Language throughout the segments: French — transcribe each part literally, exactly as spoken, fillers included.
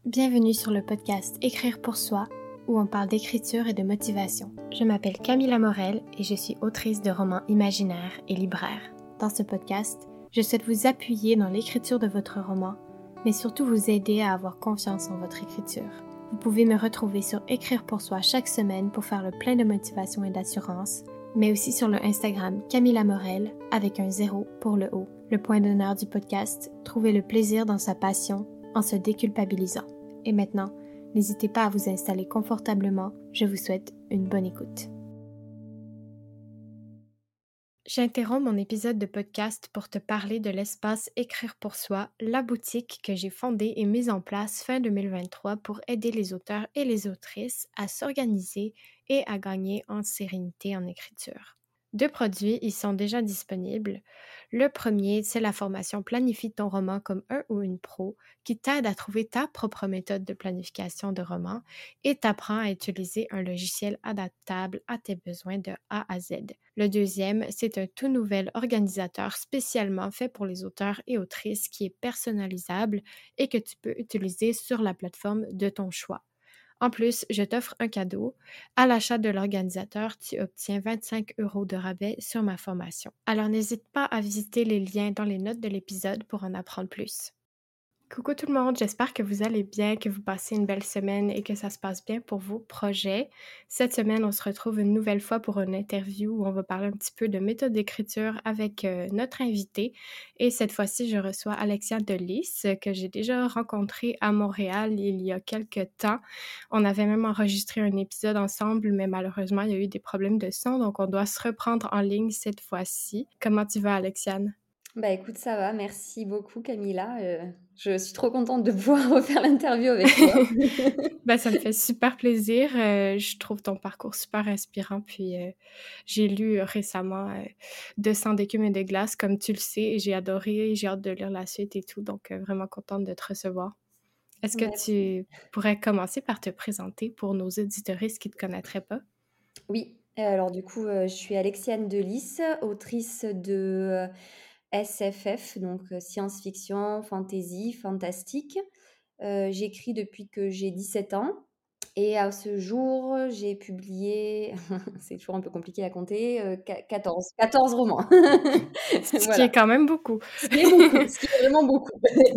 Bienvenue sur le podcast Écrire pour soi, où on parle d'écriture et de motivation. Je m'appelle Camilla Morel et je suis autrice de romans imaginaires et libraire. Dans ce podcast, je souhaite vous appuyer dans l'écriture de votre roman, mais surtout vous aider à avoir confiance en votre écriture. Vous pouvez me retrouver sur Écrire pour soi chaque semaine pour faire le plein de motivation et d'assurance, mais aussi sur le Instagram Camilla Morel avec un zéro pour le haut. Le point d'honneur du podcast, trouver le plaisir dans sa passion en se déculpabilisant. Et maintenant, n'hésitez pas à vous installer confortablement. Je vous souhaite une bonne écoute. J'interromps mon épisode de podcast pour te parler de l'espace Écrire pour soi, la boutique que j'ai fondée et mise en place fin deux mille vingt-trois pour aider les auteurs et les autrices à s'organiser et à gagner en sérénité en écriture. Deux produits y sont déjà disponibles. Le premier, c'est la formation Planifie ton roman comme un ou une pro qui t'aide à trouver ta propre méthode de planification de roman et t'apprend à utiliser un logiciel adaptable à tes besoins de A à Z. Le deuxième, c'est un tout nouvel organisateur spécialement fait pour les auteurs et autrices qui est personnalisable et que tu peux utiliser sur la plateforme de ton choix. En plus, je t'offre un cadeau. À l'achat de l'organisateur, tu obtiens vingt-cinq euros de rabais sur ma formation. Alors n'hésite pas à visiter les liens dans les notes de l'épisode pour en apprendre plus. Coucou tout le monde, j'espère que vous allez bien, que vous passez une belle semaine et que ça se passe bien pour vos projets. Cette semaine, on se retrouve une nouvelle fois pour une interview où on va parler un petit peu de méthode d'écriture avec euh, notre invité. Et cette fois-ci, je reçois Alexia Delis, que j'ai déjà rencontrée à Montréal il y a quelques temps. On avait même enregistré un épisode ensemble, mais malheureusement, il y a eu des problèmes de son, donc on doit se reprendre en ligne cette fois-ci. Comment tu vas, Alexiane? Bah écoute, ça va, merci beaucoup Camilla. Euh, je suis trop contente de pouvoir refaire l'interview avec toi. Ben, ça me fait super plaisir. Euh, je trouve ton parcours super inspirant. Puis euh, j'ai lu euh, récemment euh, De sang d'écume et de glace, comme tu le sais, et j'ai adoré. J'ai hâte de lire la suite et tout. Donc, euh, vraiment contente de te recevoir. Est-ce que Merci. tu pourrais commencer par te présenter pour nos auditeuristes qui ne te connaîtraient pas? Oui, euh, alors du coup, euh, je suis Alexiane Delis, autrice de euh, S F F, donc euh, science-fiction, fantasy, fantastique. Euh, j'écris depuis que j'ai dix-sept ans. Et à ce jour, j'ai publié, c'est toujours un peu compliqué à compter, euh, qua- quatorze, quatorze romans. Ce qui est Voilà, quand même beaucoup. ce qui est beaucoup, ce qui est vraiment beaucoup.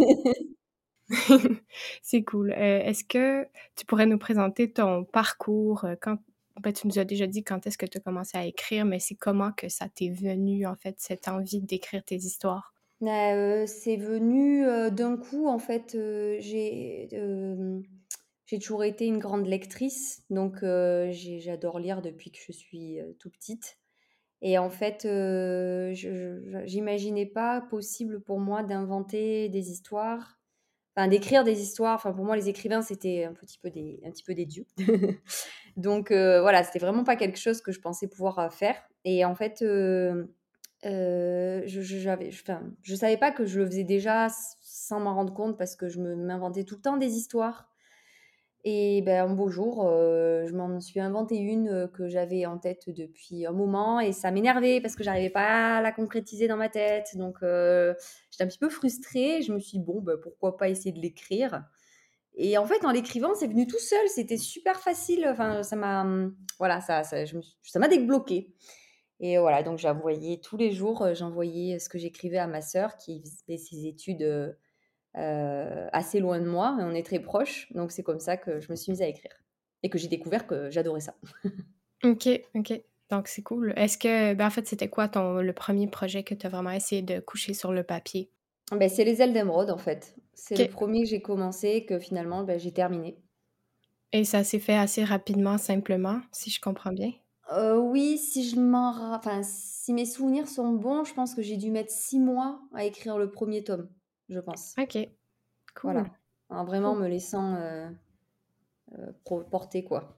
C'est cool. Euh, est-ce que tu pourrais nous présenter ton parcours? euh, Quand, ben, tu nous as déjà dit quand est-ce que tu as commencé à écrire, mais c'est comment que ça t'est venu, en fait, cette envie d'écrire tes histoires? Bah, heu, c'est venu, heu, d'un coup en fait, heu, j'ai, hem, j'ai toujours été une grande lectrice donc heu, j'ai j'adore lire depuis que je suis, heu, toute petite et en fait, heu, je je j'imaginais pas possible pour moi d'inventer des histoires, enfin d'écrire des histoires. Enfin pour moi les écrivains c'était un petit peu des un petit peu des dieux. Donc heu, voilà, c'était vraiment pas quelque chose que je pensais pouvoir, heu, faire et en fait, heu heu, je je j'avais enfin, je savais pas que je le faisais déjà s sans m'en rendre compte parce que je me m'inventais tout le temps des histoires et ben, un beau jour, heu, je m'en suis inventé une, heu, que j'avais en tête depuis un moment et ça m'énervait parce que j'arrivais pas à la concrétiser dans ma tête donc heu, j'étais un petit peu frustrée. Je me suis dit: «Bon, bah, pourquoi pas essayer de l'écrire?» Et en fait, en l'écrivant, c'est venu tout seul, c'était super facile. Enfin, ça m'a, mmh, voilà, ça ça je me suis ça m'a débloquée et voilà, donc j'envoyais tous les jours, heu, j'envoyais ce que j'écrivais à ma sœur qui faisait ses études, heu heu, assez loin de moi et on est très proches, donc c'est comme ça que je me suis mise à écrire et que j'ai découvert que j'adorais ça. OK, OK. Donc c'est cool. Est-ce que, ben, en fait, c'était quoi ton le premier projet que tu as vraiment essayé de coucher sur le papier? Beh, c'est Les ailes d'émeraude, en fait. C'est le OK. premier que j'ai commencé que finalement, bah, j'ai terminé. Et ça s'est fait assez rapidement, simplement, si je comprends bien? Heu, oui, si je m'en ra enfin, si mes souvenirs sont bons, je pense que j'ai dû mettre six mois à écrire le premier tome, je pense. OK, cool. Voilà, en vraiment Cool. me laissant, heu heu, pro porter, quoi.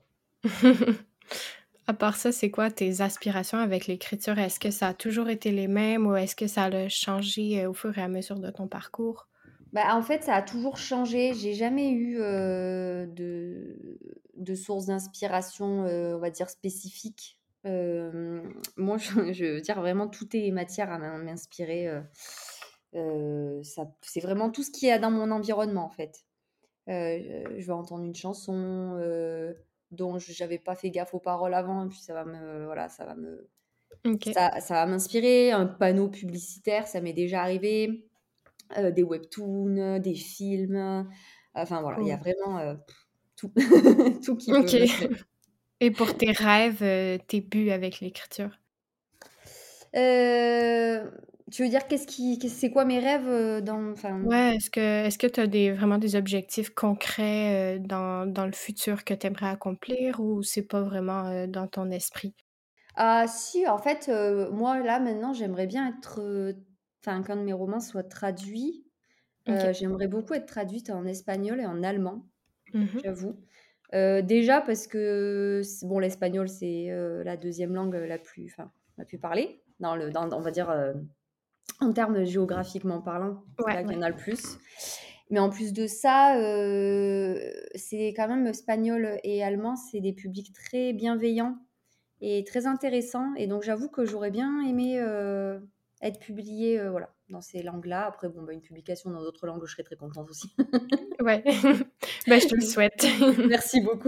À part ça, c'est quoi tes aspirations avec l'écriture? Est-ce que ça a toujours été les mêmes ou est-ce que ça a changé, heu, au fur et à mesure de ton parcours? Bah, en fait, ça a toujours changé. J'ai jamais eu, heu, de de source d'inspiration, heu, on va dire spécifique. Hem, moi, je je veux dire vraiment tout est matière à m'in m'inspirer, heu heu, ça c'est vraiment tout ce qu'il y a dans mon environnement, en fait. Heu, je vais entendre une chanson, heu, dont j j'avais pas fait gaffe aux paroles avant et puis ça va me voilà, ça va me OK. ça ça va m'inspirer. Un panneau publicitaire, ça m'est déjà arrivé, heu, des webtoons, des films, enfin voilà, il y a Cool. vraiment, heu, tout. Tout qui peut OK. m'inspirer. Et pour tes rêves, heu, tes buts avec l'écriture? Heu, tu veux dire qu'est-ce qui qu'est c'est quoi mes rêves, heu, dans enfin Ouais, est-ce que est-ce que tu as des vraiment des objectifs concrets, heu, dans dans le futur que tu aimerais accomplir ou c'est pas vraiment, heu, dans ton esprit? ah si, en fait, heu, moi là maintenant j'aimerais bien être, heu, enfin qu'un de mes romans soit traduit. OK. Heu, j'aimerais beaucoup être traduite en espagnol et en allemand, Mmh. j'avoue. Heu, déjà parce que c bon l'espagnol c'est, heu, la deuxième langue, la plus enfin la plus parlée dans le dans on va dire, heu, en termes géographiquement parlant, c'est Ouais, là qu'il ouais. y en a le plus. Mais en plus de ça, heu, c'est quand même espagnol et allemand, c'est des publics très bienveillants et très intéressants et donc j'avoue que j'aurais bien aimé, heu, être publiée, heu, voilà, dans ces langues-là. Après bon, bah, une publication dans d'autres langues, je serais très contente aussi. Ouais. Ben, je te le souhaite. Merci beaucoup.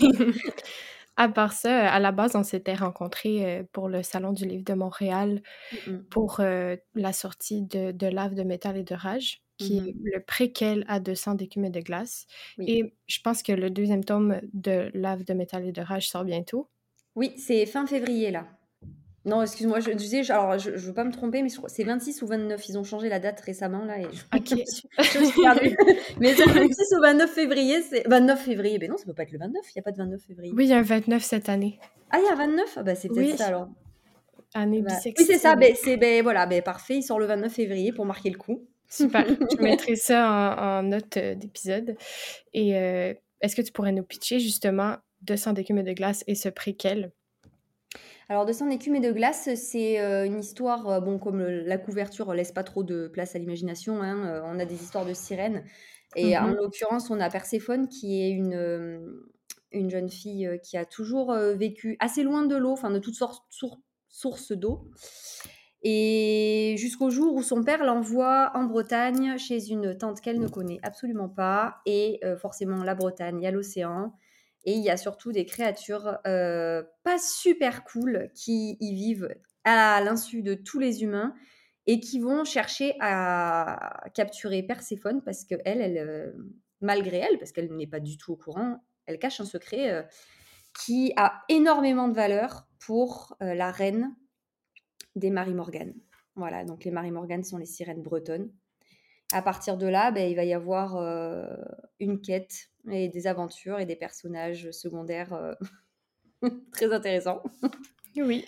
À part ça, à la base, on s'était rencontrés, heu, pour le salon du livre de Montréal Mmh mh. pour, heu, la sortie de de Lave de métal et de rage, qui est Mmh. le préquel à Deux cents d'écume et de glace Oui. et je pense que le deuxième tome de Lave de métal et de rage sort bientôt. Oui, c'est fin février là. Non, excuse-moi, je disais, je alors je je veux pas me tromper, mais je crois c'est vingt-six ou vingt-neuf. Ils ont changé la date récemment là et je je me OK. suis je me suis perdue. Mais c'est vingt-six ou vingt-neuf février, c'est vingt-neuf février. Beh non, ça peut pas être le vingt-neuf, il y a pas de vingt-neuf février. Oui, il y a un vingt-neuf cette année. Ah, il y a un vingt-neuf? Ah bah, c'est peut-être Oui, ça alors. année Bah, oui, c'est ça, bissextile. beh, c'est beh, voilà, beh, parfait, il sort le vingt-neuf février pour marquer le coup. Super. Je mettrai ça en en note, heu, d'épisode et heu, est-ce que tu pourrais nous pitcher justement Deux cents d'écume et de glace et ce préquel? Alors «De sang, d'écume et de glace», c'est, heu, une histoire, heu, bon, comme, heu, la couverture laisse pas trop de place à l'imagination, hein, heu, on a des histoires de sirènes et en Mmh. l'occurrence, on a Perséphone qui est une, hem, une jeune fille, heu, qui a toujours, heu, vécu assez loin de l'eau, enfin de toutes sortes sour sources d'eau et jusqu'au jour où son père l'envoie en Bretagne chez une tante qu'elle ne connaît absolument pas et heu, forcément la Bretagne, il y a l'océan et il y a surtout des créatures, heu, pas super cool qui y vivent à l'insu de tous les humains et qui vont chercher à capturer Perséphone parce qu'elle, elle, heu, malgré elle, parce qu'elle n'est pas du tout au courant, elle cache un secret, heu, qui a énormément de valeur pour, heu, la reine des Marie Morgan. Voilà, donc les Marie Morgan sont les sirènes bretonnes. À partir de là, beh, il va y avoir, heu, une quête et des aventures et des personnages secondaires, heu, très intéressants. Oui.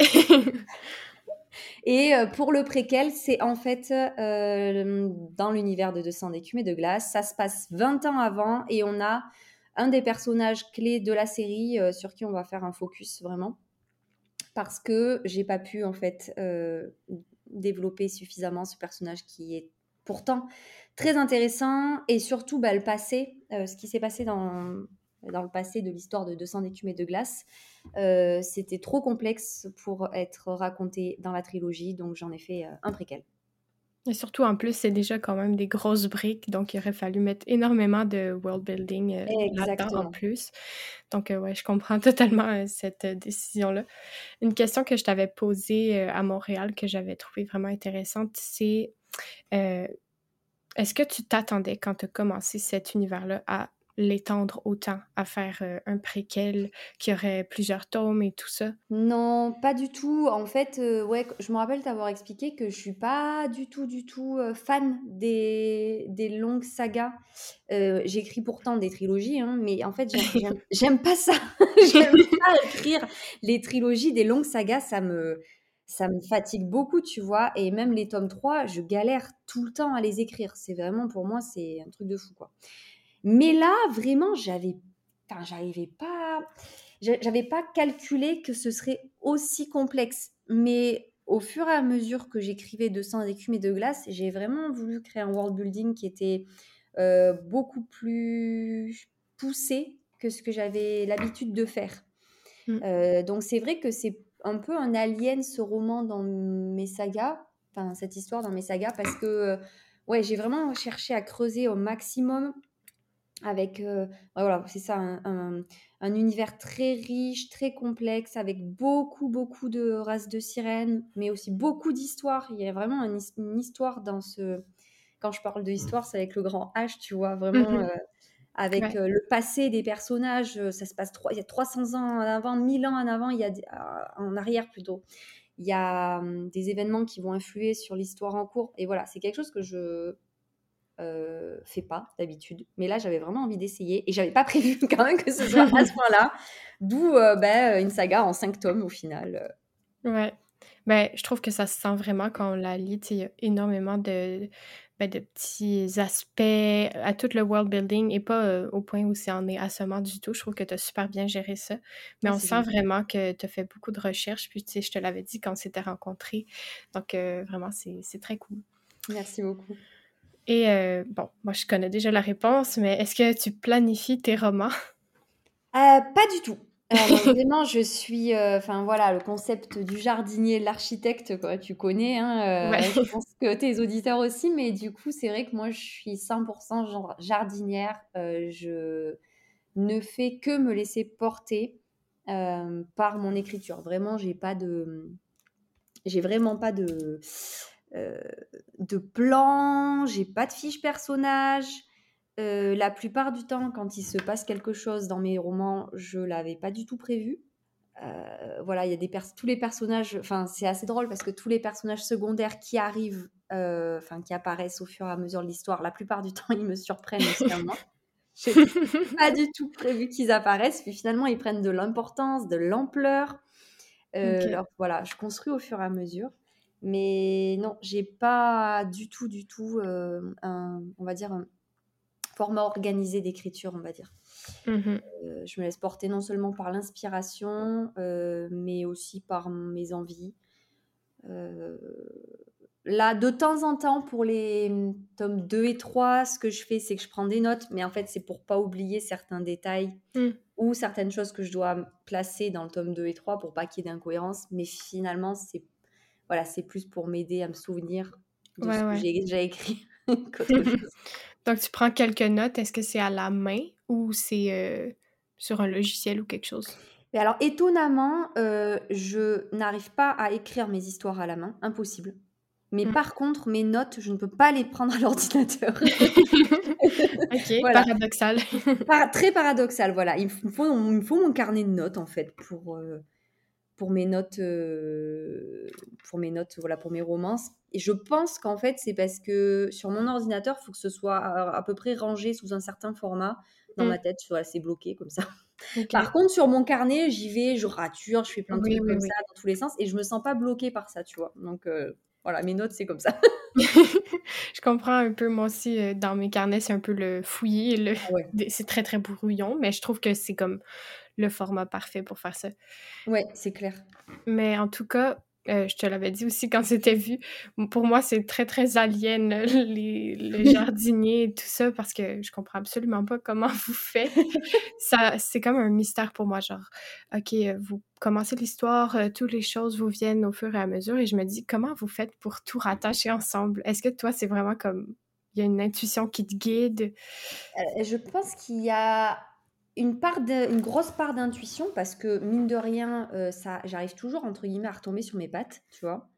Et heu, pour le préquel, c'est en fait, hem, dans l'univers de Deux cents d'écume et de glace. Ça se passe vingt ans avant et on a un des personnages clés de la série, heu, sur qui on va faire un focus vraiment. Parce que j'ai pas pu en fait, heu, développer suffisamment ce personnage qui est pourtant très intéressant et surtout, bah, le passé, heu, ce qui s'est passé dans dans le passé de l'histoire de Deux cents d'écume et de glace, heu, c'était trop complexe pour être raconté dans la trilogie, donc j'en ai fait, heu, un préquel. Et surtout, en plus, c'est déjà quand même des grosses briques, donc il aurait fallu mettre énormément de world building, heu, là-dedans en Exactement. plus. Donc, heu, ouais, je comprends totalement, heu, cette, heu, décision-là. Une question que je t'avais posée, heu, à Montréal, que j'avais trouvée vraiment intéressante, c'est, heu, est-ce que tu t'attendais quand tu as commencé cet univers-là à l'étendre autant, à faire, heu, un préquel qui aurait plusieurs tomes et tout ça? Non, pas du tout. En fait, heu, ouais, q je me rappelle t'avoir expliqué que je suis pas du tout, du tout, heu, fan des des longues sagas. Heu, j'écris pourtant des trilogies, hein, mais en fait, j'aime j'aime j'aime pas ça. J'aime pas écrire les trilogies, des longues sagas, ça me ça me fatigue beaucoup, tu vois? Et même les tomes trois, je galère tout le temps à les écrire. C'est vraiment pour moi, c'est un truc de fou, quoi. Mais là, vraiment, j'avais enfin, j'arrivais pas j'a j'avais pas calculé que ce serait aussi complexe. Mais au fur et à mesure que j'écrivais De sang, d'écume et de glace, j'ai vraiment voulu créer un world building qui était, heu, beaucoup plus poussé que ce que j'avais l'habitude de faire. Mmh. Heu, donc c'est vrai que c'est un peu un alien ce roman dans mes sagas, enfin cette histoire dans mes sagas parce que, heu, ouais, j'ai vraiment cherché à creuser au maximum avec, heu, voilà, c'est ça, un un un univers très riche, très complexe, avec beaucoup, beaucoup de races de sirènes, mais aussi beaucoup d'histoires. Il y a vraiment un his une histoire dans ce quand je parle de histoire, c'est avec le grand H, tu vois? Vraiment, heu, Mmh. avec, Ouais. heu, le passé des personnages, heu, ça se passe trois il y a trois cents ans en avant, mille ans en avant, il y a des a en arrière plutôt. Il y a, mmh, des événements qui vont influer sur l'histoire en cours et voilà, c'est quelque chose que je heu, fais pas d'habitude. Mais là, j'avais vraiment envie d'essayer et j'avais pas prévu quand même que ce soit à ce point-là. D'où, heu, bah, une saga en cinq tomes au final, heu. Ouais. Ben, je trouve que ça se sent vraiment quand on la lit, tu sais, il y a énormément de, ben, de petits aspects à tout le world building et pas, heu, au point où c'est en est assommant du tout. Je trouve que tu as super bien géré ça, mais Ah, on c'est sent gentil. vraiment que tu as fait beaucoup de recherches, puis tu sais, je te l'avais dit quand on s'était rencontrés, donc heu, vraiment c'est c'est très cool Merci beaucoup. et heu, bon, moi je connais déjà la réponse, mais est-ce que tu planifies tes romans? Heu, pas du tout. Heu, non, vraiment, je suis, heu, enfin voilà, le concept du jardinier, de l'architecte, quoi, tu connais, Ouais. hein, heu, je pense que tes auditeurs aussi, mais du coup, c'est vrai que moi, je suis cent pour cent genre jardinière. Heu, je ne fais que me laisser porter, hem, par mon écriture. Vraiment, j'ai pas de, mmh, j'ai vraiment pas de, heu, de plan, j'ai pas de fiche personnage. Heu, la plupart du temps, quand il se passe quelque chose dans mes romans, je l'avais pas du tout prévu. Heu, voilà, il y a des pers tous les personnages enfin, c'est assez drôle parce que tous les personnages secondaires qui arrivent, heu, enfin qui apparaissent au fur et à mesure de l'histoire, la plupart du temps, ils me surprennent aussi à moi. J'étais pas du tout prévu qu'ils apparaissent, puis finalement, ils prennent de l'importance, de l'ampleur. Heu, OK. alors voilà, je construis au fur et à mesure. Mais non, j'ai pas du tout, du tout, hem, un on va dire un format organisé d'écriture, on va dire. Mmh. Heu, je me laisse porter non seulement par l'inspiration, heu, mais aussi par mes envies. Heu, Là, de temps en temps, pour les, mmh, tomes deux et trois, ce que je fais, c'est que je prends des notes, mais en fait, c'est pour pas oublier certains détails Mmh. ou certaines choses que je dois m placer dans le tome deux et trois pour pas qu'il y ait d'incohérence. Mais finalement, c'est voilà, c'est plus pour m'aider à me souvenir de Ouais, ce que ouais. j'ai déjà écrit qu'autre chose. Donc tu prends quelques notes, est-ce que c'est à la main ou c'est, heu, sur un logiciel ou quelque chose? Mais alors étonnamment, heu, je n'arrive pas à écrire mes histoires à la main, impossible. Mais Mmh. par contre, mes notes, je ne peux pas les prendre à l'ordinateur. OK, Voilà, paradoxal. pa très paradoxal, voilà. Il me f il me faut il me faut mon carnet de notes, en fait, pour, heu, pour mes notes, heu, pour mes notes, voilà, pour mes romances et je pense qu'en fait, c'est parce que sur mon ordinateur, il faut que ce soit à à peu près rangé sous un certain format. Dans ma Mmh. tête, voilà, c'est bloqué comme ça. Par OK. contre, sur mon carnet, j'y vais, je rature, je fais plein de Oui, trucs oui, comme oui. ça dans tous les sens et je me sens pas bloquée par ça, tu vois? Donc heu, voilà, mes notes, c'est comme ça. Je comprends un peu, moi aussi, heu, dans mes carnets, c'est un peu le fouillis, le Ah ouais. des c'est très, très brouillon, mais je trouve que c'est comme le format parfait pour faire ça. Ouais, c'est clair. Mais en tout cas, heu, je te l'avais dit aussi quand c'était vu, m pour moi, c'est très, très alien, euh, les le jardinier et tout ça, parce que je comprends absolument pas comment vous faites. Ça c'est comme un mystère pour moi, genre, OK, heu, vous commencez l'histoire, heu, toutes les choses vous viennent au fur et à mesure et je me dis: «Comment vous faites pour tout rattacher ensemble?» Est-ce que toi, c'est vraiment comme il y a une intuition qui te guide? Heu, je pense qu'il y a une part de une grosse part d'intuition parce que mine de rien, heu, ça j'arrive toujours entre guillemets «à retomber sur mes pattes», tu vois?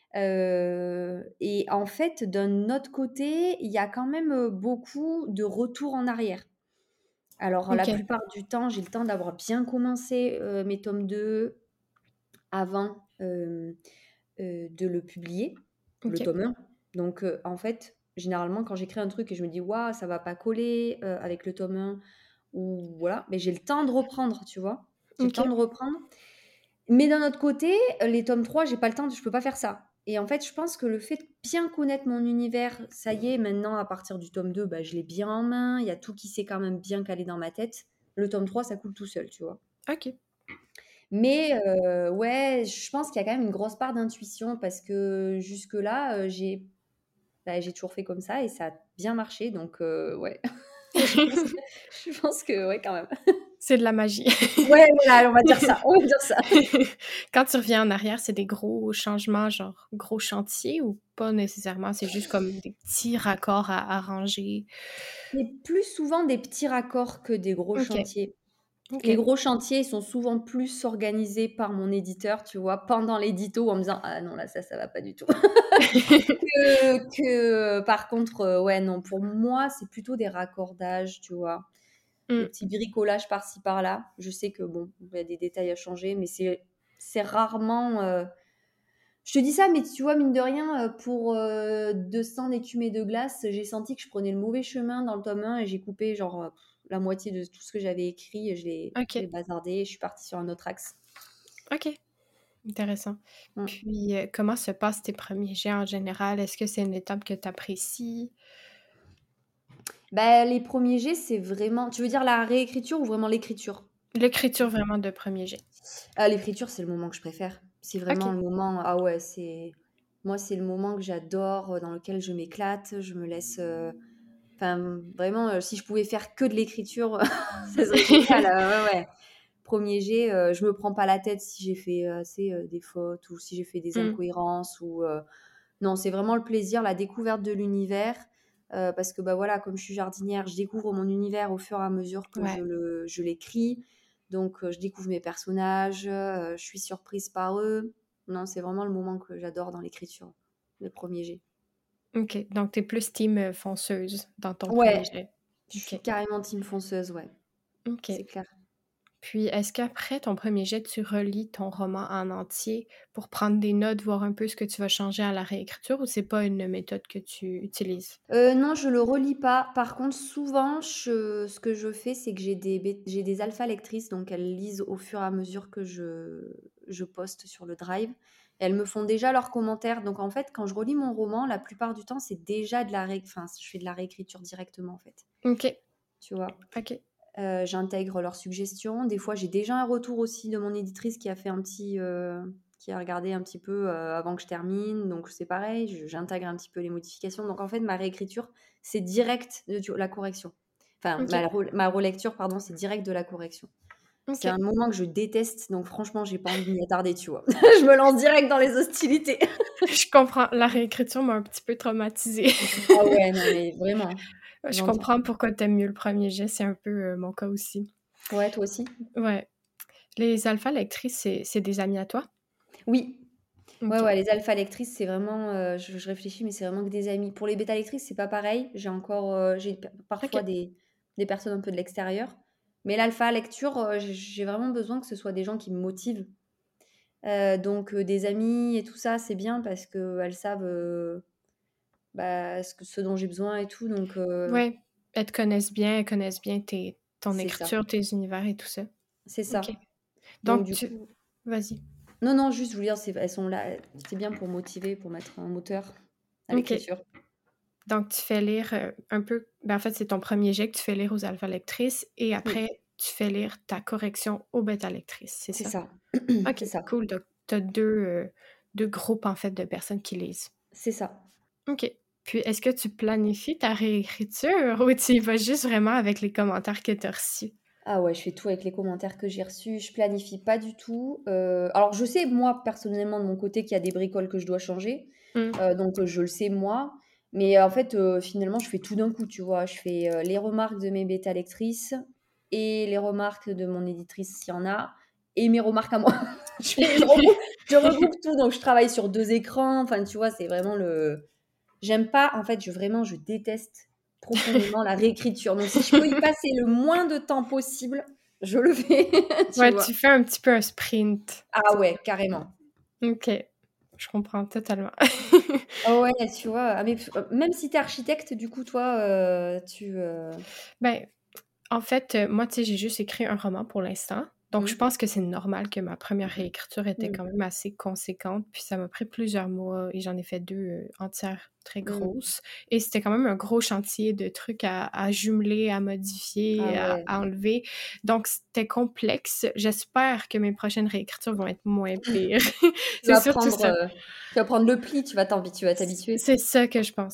Heu et en fait, d'un autre côté, il y a quand même, heu, beaucoup de retours en arrière. Alors la OK, plupart du temps, j'ai le temps d'avoir bien commencé, heu, mes tomes deux avant, hem, heu, de le publier, le OK, tome un. Donc heu, en fait, généralement, quand j'écris un truc et je me dis: «Waouh, ça va pas coller, heu, avec le tome un ou voilà», mais j'ai le temps de reprendre, tu vois? J'ai le temps OK. de reprendre. Mais d'un autre côté, les tomes trois, j'ai pas le temps, je peux pas faire ça. Et en fait, je pense que le fait de bien connaître mon univers, ça y est, maintenant, à partir du tome deux, bah, je l'ai bien en main, il y a tout qui s'est quand même bien calé dans ma tête. Le tome trois, ça coule tout seul, tu vois? OK. Mais heu, ouais, je pense qu'il y a quand même une grosse part d'intuition parce que jusque-là, heu, j'ai bah, j'ai toujours fait comme ça et ça a bien marché donc heu, ouais. Je pense que je pense que ouais, quand même. C'est de la magie. Ouais, voilà, on va dire ça, on va dire ça. Quand tu reviens en arrière, c'est des gros changements, genre gros chantiers ou pas nécessairement? C'est juste comme des petits raccords à arranger? C'est plus souvent des petits raccords que des gros OK, chantiers. Les OK. gros chantiers, ils sont souvent plus organisés par mon éditeur, tu vois, pendant l'édito en me disant: «Ah non, là, ça, ça va pas du tout». Que que par contre, heu, ouais, non, pour moi, c'est plutôt des raccordages, tu vois? Des Mmh, petits bricolages par-ci par-là. Je sais que bon, il y a des détails à changer, mais c'est c'est rarement, heu je te dis ça, mais tu vois, mine de rien, heu, pour, heu, deux cents d'écume et de glace, j'ai senti que je prenais le mauvais chemin dans le tome un et j'ai coupé genre, heu, la moitié de tout ce que j'avais écrit et je l'ai je l'ai OK, bazardé et je suis partie sur un autre axe. OK, intéressant. Mmh. Puis, heu, comment se passent tes premiers jets en général? Est-ce que c'est une étape que tu apprécies? Bah, les premiers jets, c'est vraiment tu veux dire la réécriture ou vraiment l'écriture? L'écriture vraiment de premier jet. Ah, l'écriture, c'est le moment que je préfère. C'est vraiment OK. le moment ah ouais, c'est moi, c'est le moment que j'adore, heu, dans lequel je m'éclate, je me laisse, heu, enfin, vraiment, heu, si je pouvais faire que de l'écriture, ça serait génial, heu, ouais, ouais. premier jet, heu, je me prends pas la tête si j'ai fait, heu, tu sais, heu, des fautes ou si j'ai fait des Mmh, incohérences ou, heu non, c'est vraiment le plaisir, la découverte de l'univers, heu, parce que, bah, voilà, comme je suis jardinière, je découvre mon univers au fur et à mesure que je ouais. le je l'écris. Donc, heu, je découvre mes personnages, heu, je suis surprise par eux. Non, c'est vraiment le moment que j'adore dans l'écriture, le premier jet. OK, donc tu es plus team, heu, fonceuse dans ton premier Ouais, jet. je OK, suis carrément team fonceuse, ouais, OK. c'est clair. Puis est-ce qu'après ton premier jet, tu relis ton roman en entier pour prendre des notes, voir un peu ce que tu vas changer à la réécriture ou c'est pas une méthode que tu utilises? Heu, non, je le relis pas. Par contre, souvent, je ce que je fais, c'est que j'ai des bét j'ai des alpha lectrices, donc elles lisent au fur et à mesure que je je poste sur le drive. Elles me font déjà leurs commentaires. Donc en fait, quand je relis mon roman, la plupart du temps, c'est déjà de la ré enfin, je fais de la réécriture directement, en fait, OK, tu vois? OK. Heu, j'intègre leurs suggestions. Des fois, j'ai déjà un retour aussi de mon éditrice qui a fait un petit, heu, qui a regardé un petit peu, heu, avant que je termine. Donc c'est pareil, je j'intègre un petit peu les modifications. Donc en fait, ma réécriture, c'est direct de tu la correction. Enfin, OK, ma re ma relecture, pardon, c'est direct de la correction. C'est un OK. moment que je déteste, donc franchement, j'ai pas envie de m'y attarder, tu vois? Je me lance direct dans les hostilités. Je comprends. La réécriture m'a un petit peu traumatisée. Ah ouais, non mais vraiment, Je j'entends. comprends pourquoi tu aimes mieux le premier jet, c'est un peu, heu, mon cas aussi. Ouais, toi aussi? Ouais. Les alpha lectrices, c'est c'est des amies à toi? Oui. Ouais, OK. ouais, les alpha lectrices, c'est vraiment, heu, je je réfléchis, mais c'est vraiment que des amis. Pour les bêta lectrices, c'est pas pareil. J'ai encore, heu, j'ai p parfois OK. des des personnes un peu de l'extérieur. Mais l'alpha lecture, heu, j'ai j'ai vraiment besoin que ce soit des gens qui me motivent. Heu, donc heu, des amis et tout ça, c'est bien parce qu'elles savent, heu, bah, ce que ce dont j'ai besoin et tout, donc heu, Ouais, elles te connaissent bien, elles connaissent bien tes ton c'est ça, écriture, tes univers et tout ça. c'est OK. ça. Donc Donc du tu coup vas-y. non, non, juste, je voulais dire, c'est elles sont là, c'est bien pour motiver, pour mettre un moteur à OK. l'écriture. Donc tu fais lire, heu, un peu ben, en fait, c'est ton premier jet que tu fais lire aux alpha lectrices et Oui, après tu fais lire ta correction aux bêta lectrices, c'est c'est ça? ça. OK, C'est ça, cool. Donc tu as deux, heu, deux groupes, en fait, de personnes qui lisent. c'est ça. OK. Puis est-ce que tu planifies ta réécriture ou tu y vas juste vraiment avec les commentaires que tu as reçus? Ah ouais, je fais tout avec les commentaires que j'ai reçus. Je planifie pas du tout. Heu, alors je sais, moi, personnellement, de mon côté, qu'il y a des bricoles que je dois changer, Mmh. heu, donc heu, je le sais moi. Mais en fait, heu, finalement, je fais tout d'un coup, tu vois? Je fais, heu, les remarques de mes bêta lectrices et les remarques de mon éditrice s'il y en a et mes remarques à moi. Je fais je regroupe je regroupe tout, donc je travaille sur deux écrans. Enfin, tu vois? C'est vraiment le j'aime pas en fait, je vraiment, je déteste profondément la réécriture. Donc si je peux y passer le moins de temps possible, je le fais, tu Ouais, vois? tu fais un petit peu un sprint. Ah ouais, carrément. OK, je comprends totalement. Ah ouais, tu vois? Ah mais f même si tu es architecte, du coup, toi, heu, tu, heu Ben, en fait, heu, moi, tu sais, j'ai juste écrit un roman pour l'instant, donc je mmh, pense que c'est normal que ma première réécriture était mmh, quand même assez conséquente, puis ça m'a pris plusieurs mois et j'en ai fait deux heu, entières très mmh. grosses et c'était quand même un gros chantier de trucs à à jumeler, à Ah modifier, à ouais. à enlever, donc c'était complexe. J'espère que mes prochaines réécritures vont être moins pires. Tu C'est vas surtout prendre, ça. heu, tu vas prendre le pli, tu vas t'envi tu vas C t'habituer. c'est ça que je pense, ouais.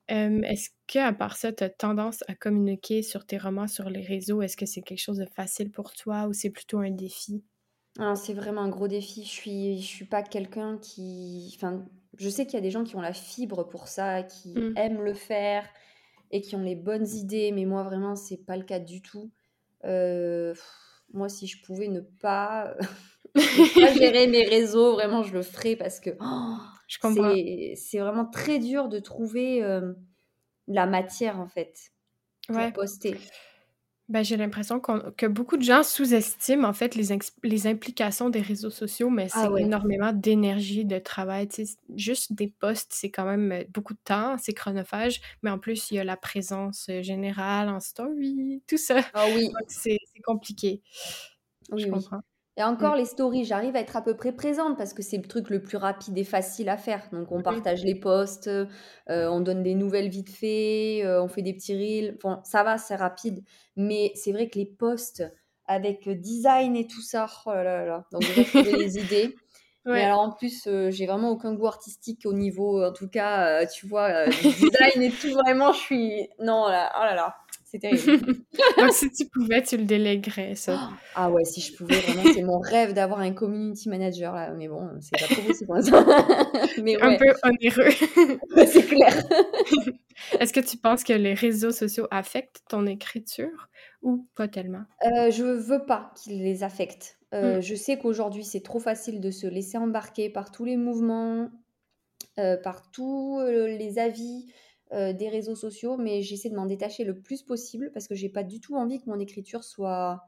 Hem, est-ce qu'à part ça, tu as tendance à communiquer sur tes romans sur les réseaux? Est-ce que c'est quelque chose de facile pour toi ou c'est plutôt un défi? Ah, c'est vraiment un gros défi. Je suis je suis pas quelqu'un qui enfin, je sais qu'il y a des gens qui ont la fibre pour ça, qui Mmh. aiment le faire et qui ont les bonnes idées, mais moi vraiment c'est pas le cas du tout. Heu, moi si je pouvais ne pas ne pas gérer mes réseaux, vraiment je le ferais parce que oh, Je comprends. c'est c'est vraiment très dur de trouver, hem, la matière en fait pour Ouais. poster. Ben, j'ai l'impression qu'on que beaucoup de gens sous-estiment, en fait, les ex les implications des réseaux sociaux, mais Ah c'est ouais. énormément d'énergie, de travail, tu sais? Juste des posts, c'est quand même, heu, beaucoup de temps, c'est chronophage, mais en plus, il y a la présence, heu, générale en story, tout ça. Ah oui. Donc c'est c'est compliqué. Je Oui, oui. comprends. Et Mmh. encore les stories, j'arrive à être à peu près présente parce que c'est le truc le plus rapide et facile à faire. Donc on Mmh. partage les posts, heu, on donne des nouvelles vite fait, heu, on fait des petits reels, enfin ça va, c'est rapide. Mais c'est vrai que les posts avec, heu, design et tout ça, oh là là là. Donc déjà trouver les idées. Mais Ouais. alors en plus, heu, j'ai vraiment aucun goût artistique au niveau, en tout cas, heu, tu vois, heu, du design et tout, vraiment je suis non là, oh là là, c'est terrible. Donc si tu pouvais, tu le délèguerais ça? Ah ouais, si je pouvais, vraiment, c'est mon rêve d'avoir un community manager là, mais bon, c'est pas trop possible pour l'instant. Mais Un ouais, peu onéreux. ouais, c'est clair. Est-ce que tu penses que les réseaux sociaux affectent ton écriture ou pas tellement? Heu, je veux pas qu'ils les affectent. Mmh. Heu, je sais qu'aujourd'hui, c'est trop facile de se laisser embarquer par tous les mouvements, heu, par tous, heu, les avis, heu, des réseaux sociaux, mais j'essaie de m'en détacher le plus possible parce que j'ai pas du tout envie que mon écriture soit,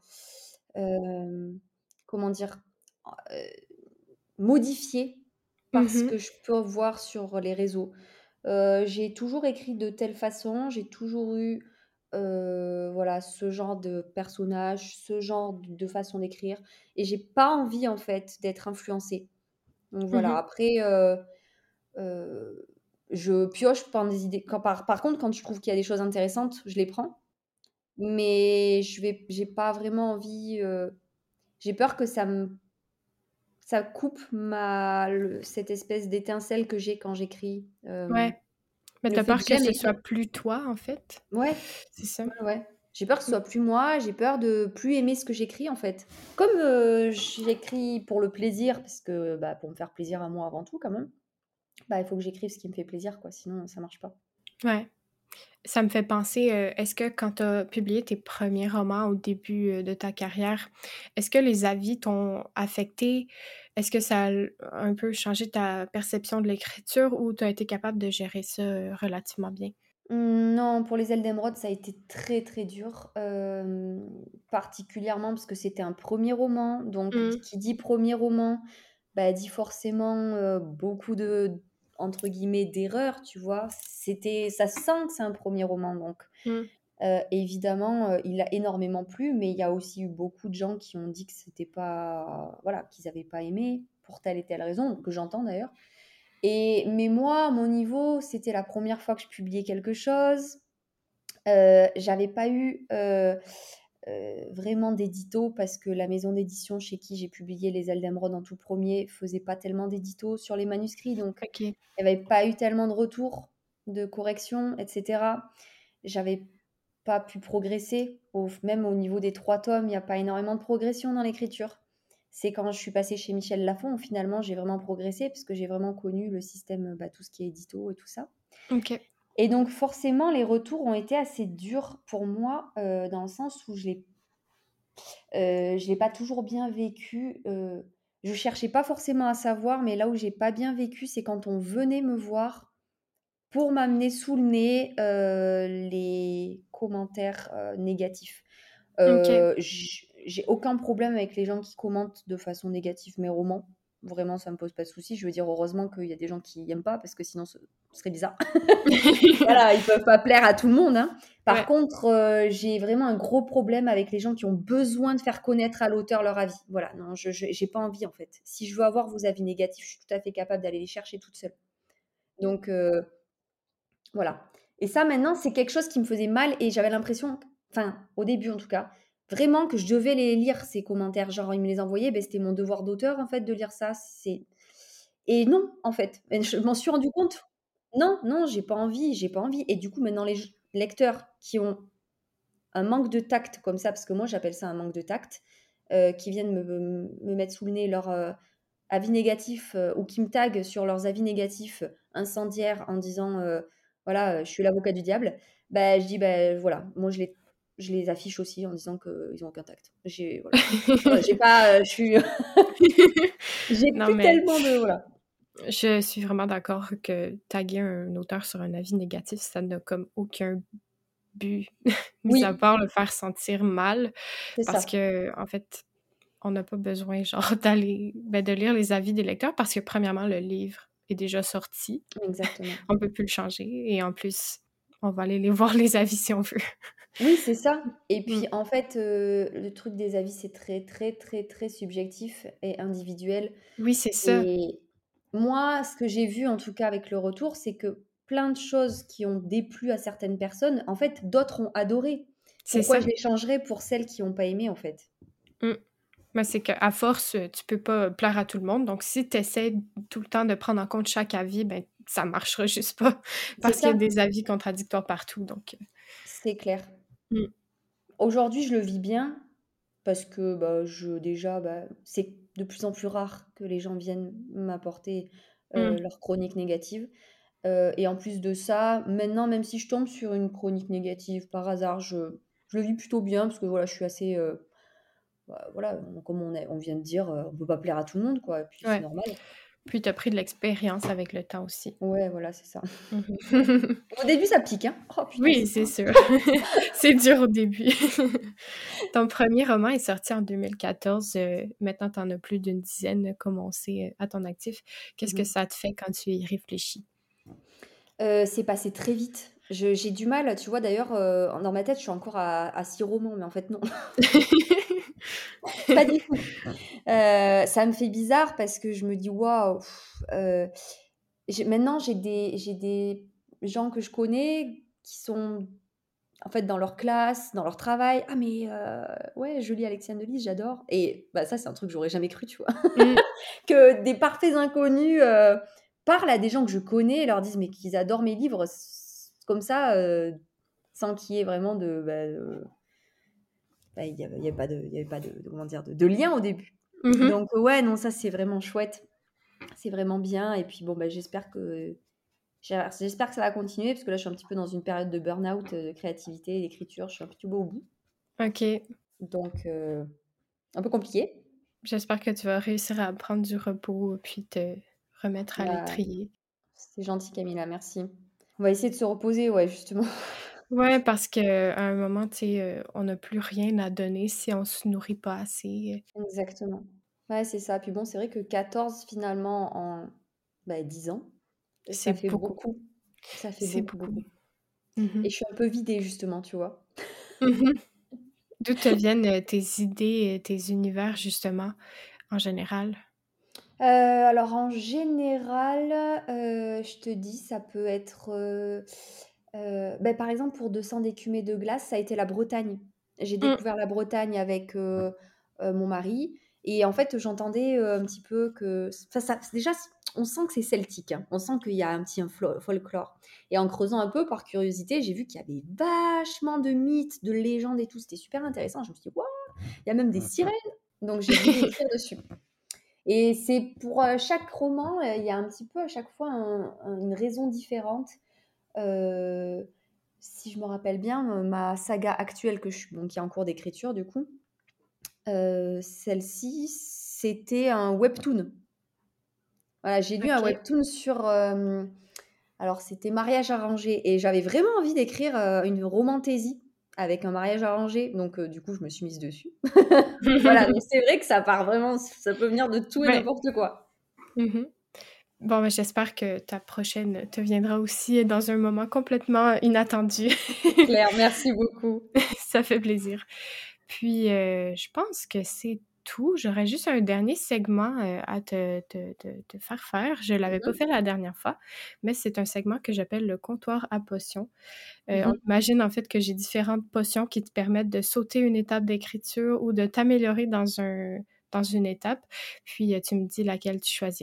hem, comment dire? Heu, modifiée par ce Mmh. que je peux voir sur les réseaux. Heu, j'ai toujours écrit de telle façon, j'ai toujours eu, heu, voilà, ce genre de personnage, ce genre d de façon d'écrire et j'ai pas envie, en fait, d'être influencée. Donc voilà, Mmh. après, heu heu, je pioche dans des idées quand par par contre, quand je trouve qu'il y a des choses intéressantes, je les prends, mais je vais j'ai pas vraiment envie, heu, j'ai peur que ça me ça coupe ma le cette espèce d'étincelle que j'ai quand j'écris, hem, Ouais, mais le tu as fait que peur que j'aime ce écrire. soit plus toi, en fait? Ouais. C'est ça? Ouais, ouais. J'ai peur que ce Mmh. soit plus moi, j'ai peur de plus aimer ce que j'écris, en fait. Comme, heu, j'écris pour le plaisir, parce que, bah, pour me faire plaisir à moi avant tout quand même, bah, il faut que j'écrive ce qui me fait plaisir, quoi, sinon ça marche pas. Ouais. Ça me fait penser, heu, est-ce que quand tu as publié tes premiers romans au début, heu, de ta carrière, est-ce que les avis t'ont affecté? Est-ce que ça a l un peu changé ta perception de l'écriture ou tu as été capable de gérer ça, heu, relativement bien? Mmh, non, pour Les Ailes d'Émeraude, ça a été très, très dur, hem, particulièrement parce que c'était un premier roman, donc d Mmh. qui dit premier roman, bah, dit forcément, heu, beaucoup de entre guillemets «d'erreurs», tu vois? C'était ça se sent que c'est un premier roman donc Mmh. Heu, évidemment, heu, il a énormément plu, mais il y a aussi eu beaucoup de gens qui ont dit que c'était pas voilà, qu'ils avaient pas aimé pour telle et telle raison, que j'entends d'ailleurs et mais moi, à mon niveau, c'était la première fois que je publiais quelque chose. Heu, j'avais pas eu, heu heu, vraiment d'édito parce que la maison d'édition chez qui j'ai publié Les Ailes d'Émeraude en tout premier faisait pas tellement d'édito sur les manuscrits, donc OK. il y avait pas eu tellement de retours, de corrections et cetera. J'avais pas pu progresser, au même au niveau des trois tomes, il y a pas énormément de progression dans l'écriture. C'est quand je suis passée chez Michel Lafon où finalement j'ai vraiment progressé parce que j'ai vraiment connu le système, bah, tout ce qui est édito et tout ça OK. et donc forcément les retours ont été assez durs pour moi, heu, dans le sens où je l'ai heu, je l'ai pas toujours bien vécu, heu, je cherchais pas forcément à savoir, mais là où j'ai pas bien vécu, c'est quand on venait me voir pour m'amener sous le nez, heu, les commentaires, heu, négatifs. OK. Heu, j j'ai aucun problème avec les gens qui commentent de façon négative mes romans. Vraiment, ça me pose pas de souci. Je veux dire, heureusement qu'il y a des gens qui aiment pas parce que sinon ce ce serait bizarre. Voilà, ils peuvent pas plaire à tout le monde, hein. Par Ouais. contre, heu, j'ai vraiment un gros problème avec les gens qui ont besoin de faire connaître à l'auteur leur avis. Voilà, non, je je j'ai pas envie, en fait. Si je veux avoir vos avis négatifs, je suis tout à fait capable d'aller les chercher toute seule. Donc heu voilà et ça maintenant, c'est quelque chose qui me faisait mal et j'avais l'impression enfin, au début en tout cas, vraiment que je devais les lire ces commentaires. Genre, ils me les envoyaient, beh, c'était mon devoir d'auteur en fait de lire ça. C'est et non, en fait et je m'en suis rendu compte Non, non, j'ai pas envie, j'ai pas envie et du coup, maintenant les j lecteurs qui ont un manque de tact comme ça, parce que moi j'appelle ça un manque de tact, heu, qui viennent me me me mettre sous le nez leurs, heu, avis négatifs, heu, ou qui me taguent sur leurs avis négatifs incendiaires en disant, heu, voilà, heu: «Je suis l'avocat du diable», bah, je dis: «Beh, voilà, moi je les je les affiche aussi en disant qu'ils ont aucun tact». J'ai voilà. Voilà, j'ai pas, heu, je suis j'ai Non, plus mais tellement de voilà. je suis vraiment d'accord que taguer un auteur sur un avis négatif, ça n'a comme aucun but, mis à Oui, part le faire sentir mal c'est parce ça, qu'en fait, on n'a pas besoin genre d'aller ben, de lire les avis des lecteurs parce que premièrement, le livre est déjà sorti. exactement. On peut plus le changer et en plus, on va aller les voir les avis si on veut. Oui, c'est ça et Mmh. puis, en fait, heu, le truc des avis, c'est très, très, très, très subjectif et individuel Oui, c'est ça, et moi, ce que j'ai vu, en tout cas, avec le retour, c'est que plein de choses qui ont déplu à certaines personnes, en fait, d'autres ont adoré. c'est Pourquoi je ça. les changerais pour celles qui ont pas aimé, en fait? Mmh. Ben, c'est qu'à force, heu, tu peux pas plaire à tout le monde, donc si tu essaies tout le temps de prendre en compte chaque avis, ben, ça marchera juste pas C'est parce qu'il y a ça, des avis contradictoires partout, donc heu, c'est clair. mmh, Aujourd'hui, je le vis bien parce que, bah, je déjà, bah, c'est de plus en plus rare que les gens viennent m'apporter, heu, mmh, leurs chroniques négatives. Heu et en plus de ça, maintenant, même si je tombe sur une chronique négative par hasard, je je le vis plutôt bien parce que voilà, je suis assez, heu, bah, voilà, on comme on est on vient de dire, heu, on peut pas plaire à tout le monde, quoi et puis c'est ouais. normal. Puis tu as pris de l'expérience avec le temps aussi. Ouais, voilà, c'est ça. Mmh. Au début, ça pique, hein. Oh putain, Oui, c'est c'est sûr. C'est dur au début. Ton premier roman est sorti en deux mille quatorze, heu, maintenant tu en as plus d'une dizaine, comme on sait, heu, à ton actif. Qu'est-ce que mmh ça te fait quand tu y réfléchis? Heu, c'est passé très vite. Je j'ai du mal, tu vois? D'ailleurs, heu, dans ma tête, je suis encore à à six romans, mais en fait, non, pas du tout. Heu, ça me fait bizarre parce que je me dis: «Waouh!» heu, j'ai maintenant, j'ai des j'ai des gens que je connais qui sont en fait, dans leur classe, dans leur travail: «Ah mais heu, ouais, je lis Alexiane de Lys, j'adore» et bah, ça, c'est un truc que j'aurais jamais cru, tu vois? Mmh. Que des parfaits inconnus, heu, parlent à des gens que je connais et leur disent mais qu'ils adorent mes livres s comme ça, heu, sans qu'il y ait vraiment de, bah, heu, bah, il y avait il y avait pas de il y avait pas de de comment dire? De de lien au début. Mmh mh. Donc ouais, non, ça, c'est vraiment chouette. C'est vraiment bien et puis bon, bah, j'espère que j'a j'espère que ça va continuer parce que là, je suis un petit peu dans une période de burn-out, heu, de créativité et d'écriture. Je suis un petit peu au bout. OK. Donc heu, un peu compliqué. J'espère que tu vas réussir à prendre du repos, puis te remettre à Bah, l'étrier. c'est gentil Camilla, merci. On va essayer de se reposer, ouais, justement. Ouais, parce qu'à un moment, tu sais, heu, on n'a plus rien à donner si on se nourrit pas assez, Exactement. Ouais, c'est ça. Puis bon, c'est vrai que quatorze finalement en, bah, dix ans, ça c'est fait beaucoup. beaucoup. Ça fait C'est beaucoup, beaucoup. beaucoup Mmh et je suis un peu vidée justement, tu vois? mh. Mmh. D'où te viennent, heu, tes idées, heu, tes univers justement, en général? Heu, alors en général, heu, je te dis, ça peut être, heu heu, beh, par exemple pour deux cents d'écumée de glace, ça a été la Bretagne. J'ai Mmh. découvert la Bretagne avec, heu heu, mon mari et en fait, j'entendais, heu, un petit peu que enfin ça déjà, on sent que c'est celtique, hein. On sent qu'il y a un petit un flo folklore et en creusant un peu par curiosité, j'ai vu qu'il y avait vachement de mythes, de légendes et tout. C'était super intéressant. Je me suis dit: «Waouh! Il y a même des sirènes!» donc j'ai voulu écrire dessus. Et c'est pour, heu, chaque roman, heu, il y a un petit peu à chaque fois un un une raison différente. Heu, Si je me rappelle bien, heu, ma saga actuelle que je suis bon, qui est en cours d'écriture du coup, heu, celle-ci, c'était un webtoon. Voilà, j'ai lu un OK. webtoon sur, hem, alors c'était mariage arrangé et j'avais vraiment envie d'écrire, heu, une romantaisie avec un mariage arrangé donc heu, du coup, je me suis mise dessus. Voilà, donc c'est vrai que ça part vraiment ça peut venir de tout et Ouais. n'importe quoi. Mmh. Bon, bah, j'espère que ta prochaine te viendra aussi dans un moment complètement inattendu. C'est clair, merci beaucoup. Ça fait plaisir. Puis, heu, je pense que c'est tout. J'aurais juste un dernier segment, heu, à te te te te faire faire. Je l'avais pas Mmh fait la dernière fois, mais c'est un segment que j'appelle le comptoir à potions. Heu, on mh. imagine en fait que j'ai différentes potions qui te permettent de sauter une étape d'écriture ou de t'améliorer dans un dans une étape, puis, heu, tu me dis laquelle tu choisirais.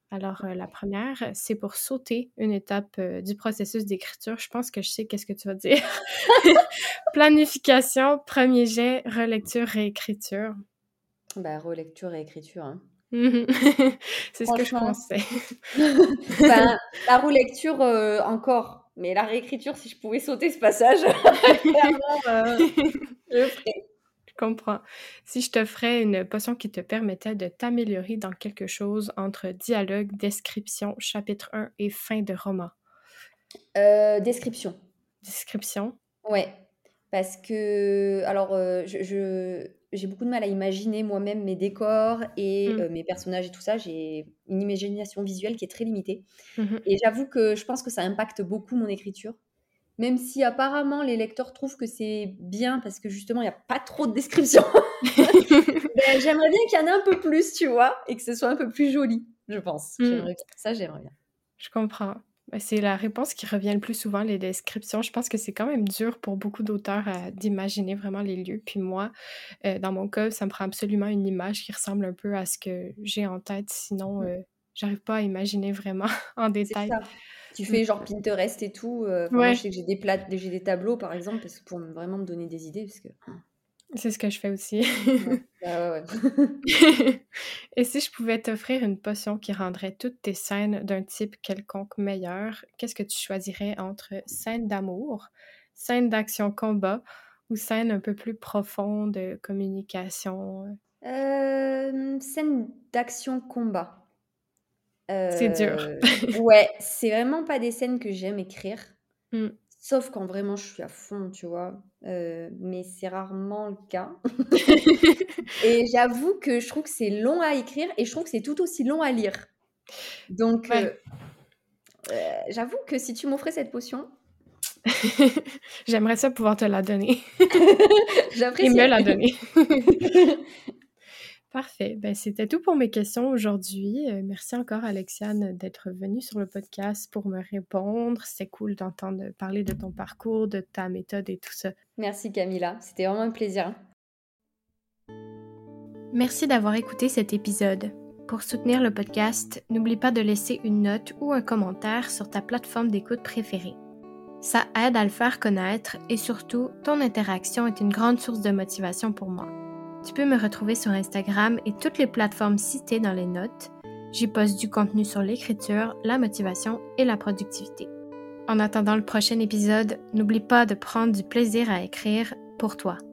Alors, euh, la première, c'est pour sauter une étape euh, du processus d'écriture. Je pense que je sais qu'est-ce que tu vas dire. Planification, premier jet, relecture, réécriture. Bah, relecture et écriture, hein. Mhm. C'est ce que je Franchement. pensais. Ben, la relecture, heu, encore, mais la réécriture, si je pouvais sauter ce passage, clairement, heu, je le ferais. Je comprends. Si je t'offrais une potion qui te permettait de t'améliorer dans quelque chose entre dialogue, description, chapitre un et fin de roman. Heu, description. Description. Ouais, parce que alors, heu, je je j'ai beaucoup de mal à imaginer moi-même mes décors et Mmh. heu, mes personnages et tout ça. J'ai une imagination visuelle qui est très limitée Mmh. et j'avoue que je pense que ça impacte beaucoup mon écriture. Même si apparemment les lecteurs trouvent que c'est bien parce que justement il y a pas trop de descriptions. Beh, j'aimerais bien qu'il y en ait un peu plus, tu vois? Et que ce soit un peu plus joli, je pense. Mmh. J'aimerais bien. Ça, j'aimerais bien. Je comprends. Bah, c'est la réponse qui revient le plus souvent, les descriptions. Je pense que c'est quand même dur pour beaucoup d'auteurs, heu, d'imaginer vraiment les lieux. Puis moi, heu, dans mon cas, ça me prend absolument une image qui ressemble un peu à ce que j'ai en tête, sinon, Mmh. heu, j'arrive pas à imaginer vraiment en C'est détail. ça. Tu Mmh. fais genre Pinterest et tout, heu, enfin moi je Ouais, sais que j'ai des plats j'ai des tableaux par exemple parce que pour me vraiment me donner des idées parce que c'est ce que je fais aussi. ouais, bah, ouais, ouais. Et si je pouvais t'offrir une potion qui rendrait toutes tes scènes d'un type quelconque meilleures, qu'est-ce que tu choisirais entre scènes d'amour, scènes d'action-combat ou scènes un peu plus profondes de communication? Heu, Hem, scène d'action combat. c'est dur. Heu, ouais, c'est vraiment pas des scènes que j'aime écrire, Mmh. sauf quand vraiment je suis à fond, tu vois? Heu, mais c'est rarement le cas. Et j'avoue que je trouve que c'est long à écrire et je trouve que c'est tout aussi long à lire. Donc, Ouais. heu heu, j'avoue que si tu m'offrais cette potion, J'aimerais ça pouvoir te la donner et me j'apprécierais. la donner. Parfait. Ben, c'était tout pour mes questions aujourd'hui. Heu, merci encore Alexiane d'être venue sur le podcast pour me répondre. C'était cool d'entendre parler de ton parcours, de ta méthode et tout ça. Merci Camilla, c'était vraiment un plaisir. Merci d'avoir écouté cet épisode. Pour soutenir le podcast, n'oublie pas de laisser une note ou un commentaire sur ta plateforme d'écoute préférée. Ça aide à le faire connaître et surtout, ton interaction est une grande source de motivation pour moi. Tu peux me retrouver sur Instagram et toutes les plateformes citées dans les notes. J'y poste du contenu sur l'écriture, la motivation et la productivité. En attendant le prochain épisode, n'oublie pas de prendre du plaisir à écrire pour toi.